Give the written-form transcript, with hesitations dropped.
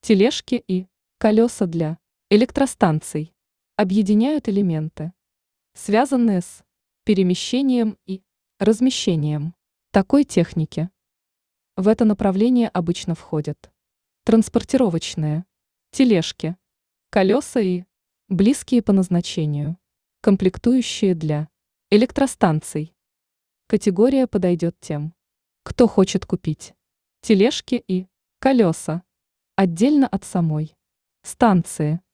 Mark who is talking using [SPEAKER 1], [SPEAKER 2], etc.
[SPEAKER 1] Тележки и колеса для электростанций объединяют элементы, связанные с перемещением и размещением такой техники. В это направление обычно входят транспортировочные, тележки, колеса и близкие по назначению, комплектующие для электростанций. Категория подойдет тем, кто хочет купить тележки и колеса отдельно от самой станции.